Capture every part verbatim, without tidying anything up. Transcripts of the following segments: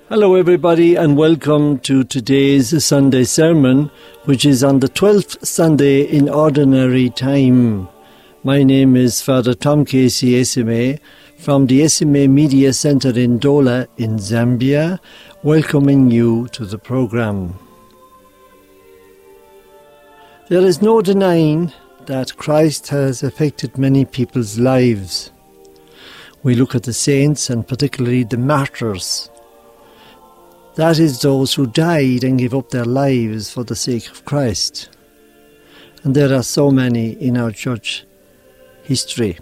Hello everybody and welcome to today's Sunday sermon, which is on the twelfth Sunday in Ordinary Time. My name is Father Tom Casey S M A from the S M A Media Centre in Dola in Zambia, welcoming you to the programme. There is no denying that Christ has affected many people's lives. We look at the saints and particularly the martyrs. That is those who died and gave up their lives for the sake of Christ. And there are so many in our church history.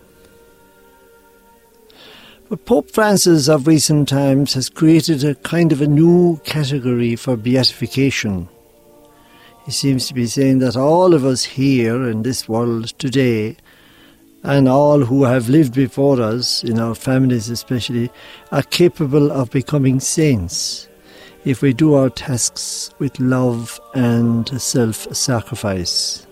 But Pope Francis of recent times has created a kind of a new category for beatification. He seems to be saying that all of us here in this world today, and all who have lived before us, in our families especially, are capable of becoming saints if we do our tasks with love and self-sacrifice.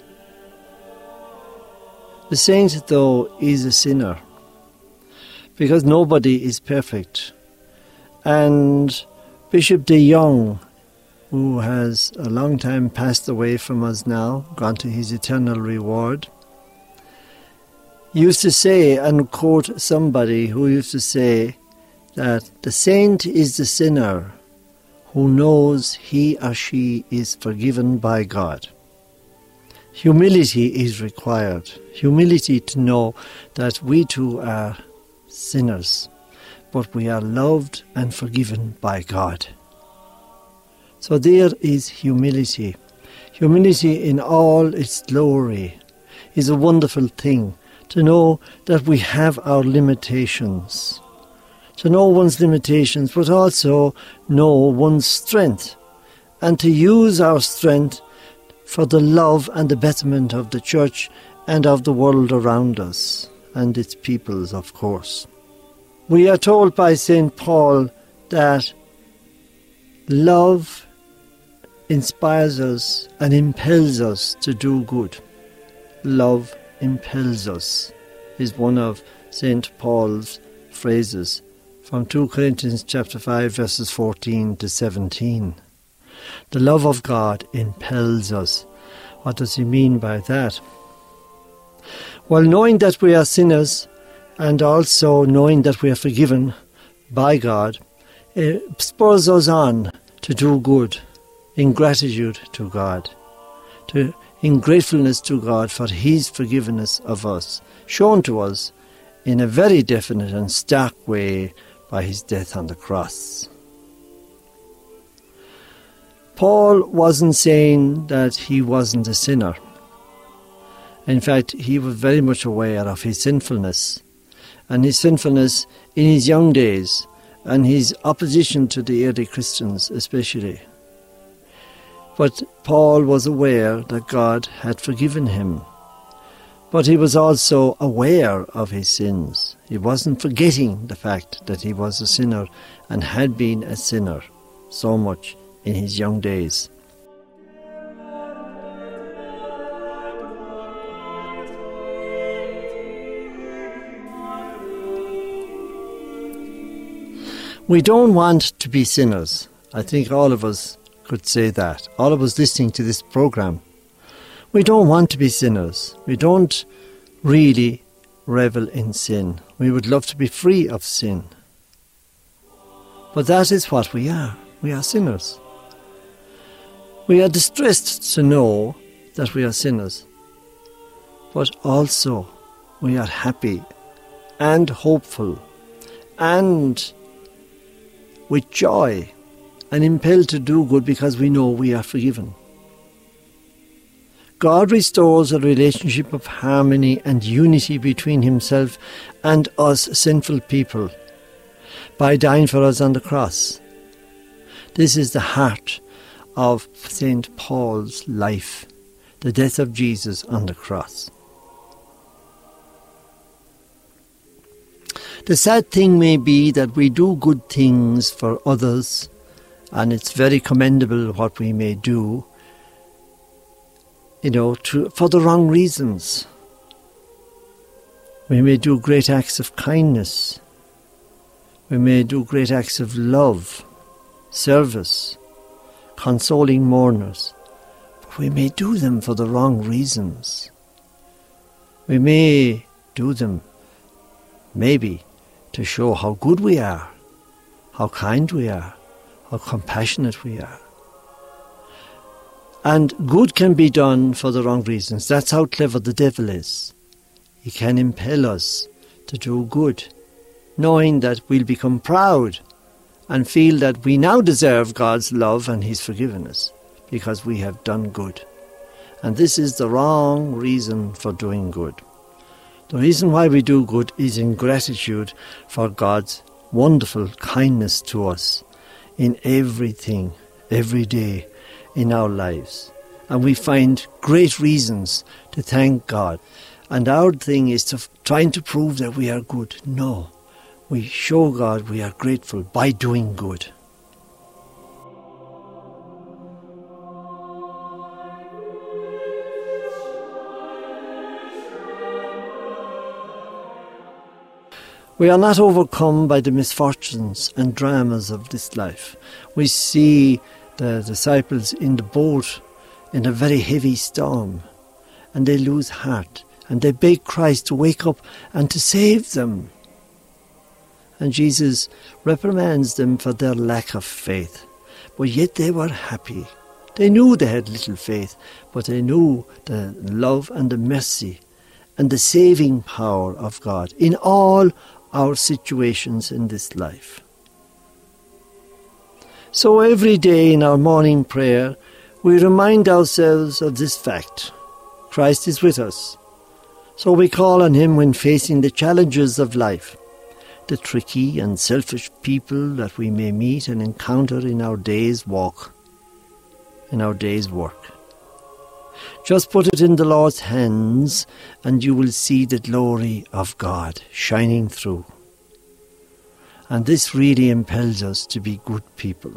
The saint, though, is a sinner, because nobody is perfect. And Bishop de Jong, who has a long time passed away from us now, gone to his eternal reward, used to say, and quote somebody who used to say, that the saint is the sinner who knows he or she is forgiven by God. Humility is required. Humility to know that we too are sinners, but we are loved and forgiven by God. So there is humility. Humility in all its glory is a wonderful thing, to know that we have our limitations. To know one's limitations, but also know one's strength, and to use our strength for the love and the betterment of the church and of the world around us, and its peoples, of course. We are told by Saint Paul that love inspires us and impels us to do good. Love impels us is one of Saint Paul's phrases from Second Corinthians chapter five verses fourteen to seventeen. The love of God impels us. What does he mean by that? Well, knowing that we are sinners and also knowing that we are forgiven by God, it spurs us on to do good in gratitude to God, to in gratefulness to God for his forgiveness of us, shown to us in a very definite and stark way by his death on the cross. Paul wasn't saying that he wasn't a sinner. In fact, he was very much aware of his sinfulness, and his sinfulness in his young days, and his opposition to the early Christians especially. But Paul was aware that God had forgiven him. But he was also aware of his sins. He wasn't forgetting the fact that he was a sinner and had been a sinner so much in his young days. We don't want to be sinners. I think all of us could say that. All of us listening to this program. We don't want to be sinners. We don't really revel in sin. We would love to be free of sin. But that is what we are. We are sinners. We are distressed to know that we are sinners. But also we are happy and hopeful and with joy and impelled to do good because we know we are forgiven. God restores a relationship of harmony and unity between himself and us sinful people by dying for us on the cross. This is the heart of Saint Paul's life, the death of Jesus on the cross. The sad thing may be that we do good things for others, and it's very commendable what we may do, you know, to, for the wrong reasons. We may do great acts of kindness. We may do great acts of love. service, consoling mourners, but we may do them for the wrong reasons. We may do them, maybe, to show how good we are, how kind we are, how compassionate we are. And good can be done for the wrong reasons. That's how clever the devil is. He can impel us to do good, knowing that we'll become proud and feel that we now deserve God's love and His forgiveness because we have done good. And this is the wrong reason for doing good. The reason why we do good is in gratitude for God's wonderful kindness to us in everything, every day in our lives. And we find great reasons to thank God. And our thing is to trying to prove that we are good. No, we show God we are grateful by doing good. We are not overcome by the misfortunes and dramas of this life. We see the disciples in the boat in a very heavy storm, and they lose heart, and they beg Christ to wake up and to save them. And Jesus reprimands them for their lack of faith. But yet they were happy. They knew they had little faith, but they knew the love and the mercy and the saving power of God in all our situations in this life. So every day in our morning prayer, we remind ourselves of this fact. Christ is with us. So we call on Him when facing the challenges of life, the tricky and selfish people that we may meet and encounter in our day's walk, in our day's work. Just put it in the Lord's hands and you will see the glory of God shining through. And this really impels us to be good people.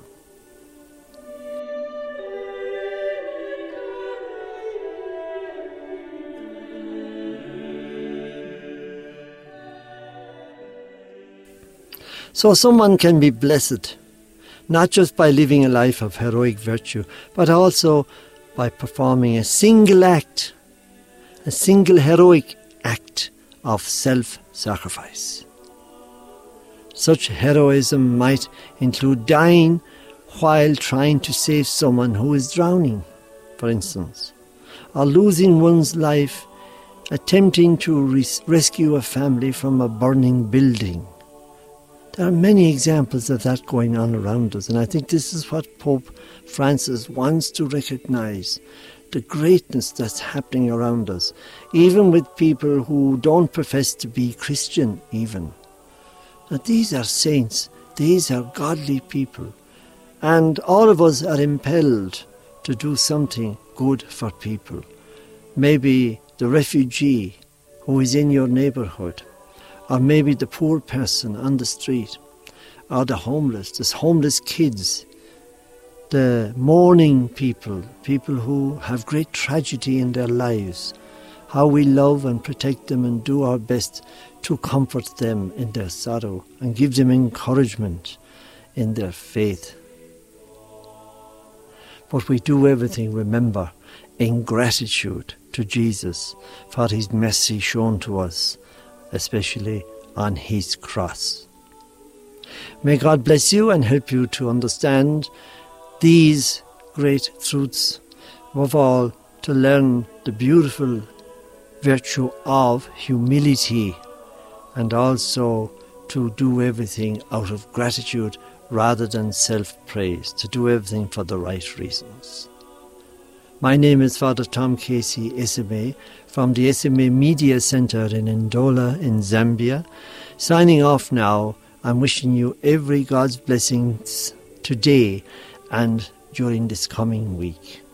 So someone can be blessed, not just by living a life of heroic virtue, but also by performing a single act, a single heroic act of self-sacrifice. Such heroism might include dying while trying to save someone who is drowning, for instance, or losing one's life attempting to res- rescue a family from a burning building. There are many examples of that going on around us, and I think this is what Pope Francis wants to recognize, the greatness that's happening around us, even with people who don't profess to be Christian even. Now, these are saints, these are godly people, and all of us are impelled to do something good for people. Maybe the refugee who is in your neighbourhood, or maybe the poor person on the street, or the homeless, the homeless kids, the mourning people, people who have great tragedy in their lives, how we love and protect them and do our best to comfort them in their sorrow and give them encouragement in their faith. But we do everything, remember, in gratitude to Jesus for His mercy shown to us, especially on His cross. May God bless you and help you to understand these great truths. Above all, to learn the beautiful virtue of humility, and also to do everything out of gratitude rather than self-praise, to do everything for the right reasons. My name is Father Tom Casey, S M A, from the S M A Media Centre in Ndola in Zambia. Signing off now, I'm wishing you every God's blessings today and during this coming week.